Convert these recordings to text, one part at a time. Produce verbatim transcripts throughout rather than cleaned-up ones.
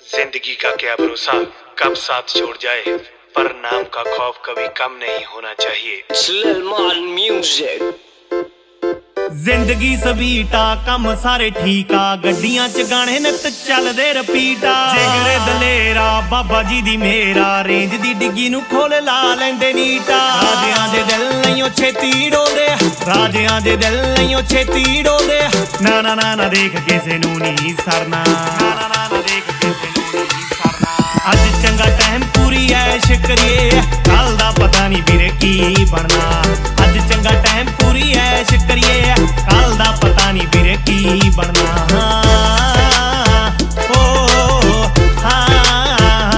जिंदगी का क्या भरोसा कब साथ छोड़ जाए, पर नाम का खौफ कभी कम नहीं होना चाहिए। जिंदगी सबीटा कम सारे ठीका, गड्डियां च गाने नित चलदे रपीटा। जिगरे दलेरा बाबा जी दी मेरा, रेंज दी डिग्गी नू खोल ला लैंदे नीटा। राजियां दे दिल नहीं छेती डोलदे, राजियां दे दिल नहीं छेती डोलदे। ना ना ना ना देख किसे नू नहीं सरना, ना ना ना ना देख किसे नू नहीं सरना। अज चंगा टाइम पूरी ऐश करिए, कल दा पता नहीं वीरे की बनना। अज चंगा टाइम पूरी ऐश करिए, कल दा पता नहीं वीरे की बनना। हाँ, ओ, हाँ।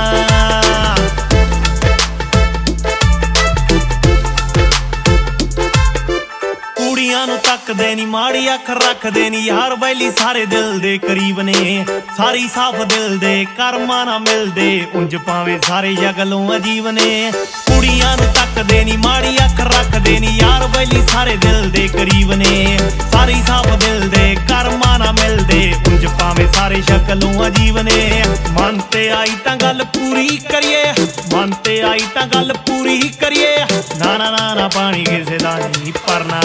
कुड़ियां नू तकदे नी माड़ी अख रखदे नी, यार बैली सारे दिल दे करीब ने। सारी साफ दिल दे कर्मा ना मिलदे, उंज पावे सारे जगलों अजीब ने। कुड़ियां नू तकदे नी माड़ी अख रखदे नी, यार बैली सारे दिल दे करीब ने। सारी साफ दिल दे कर्मा ना मिलदे, उंज पावे सारे शक्लों अजीब ने। मन ते आई तां गल पूरी करिए, मन ते आई तां गल पूरी करिए। ना ना ना ना पानी किसे दा नहीं भरना।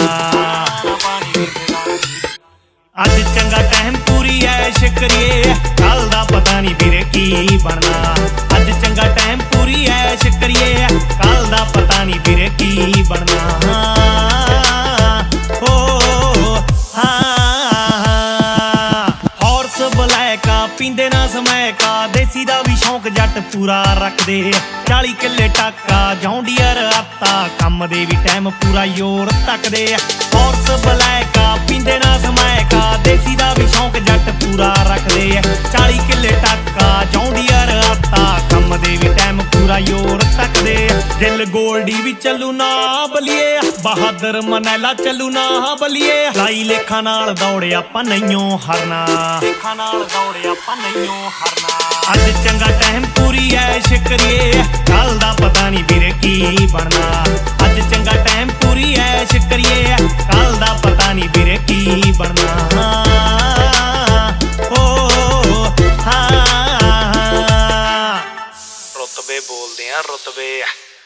अज चंगा टाइम पूरी ऐश करिए, कल दा पता नहीं वीरे की बनना। अज चंगा टाइम पूरी ऐश करिए, कल दा पता नहीं वीरे की बनना। हाँ, ओ, हाँ। हॉर्स ब्लैका पींदे ना समय का, देसी दा भी शौक जट पूरा रखदे। चाली किले टाका जौंडियर आता, कम दे भी टाइम पूरा योर तकदे। हॉर्स ब्लैका पींदे ना समय का, देसी दा भी शौक जट पूरा रखदे। चाली किले टाका जौंडियर आता, कम दे भी टाइम पूरा योर तकदे। दिल गोल्डी भी चलू ना बलिए, बहादुर मनैला चलू ना बलिए। लाई लेखा नाल दौड़े आपां नईओ हरना, लेखा नाल दौड़े आपां नईओ हरना। अज चंगा टाइम पूरी ऐश करिए, कल दा पता नहीं वीरे की बनना। अज चंगा टाइम पूरी ऐश करिए, कल दा पता नहीं वीरे की बनना। हाँ, ओ, हाँ। रुतबे बोलदे आ रुतबे।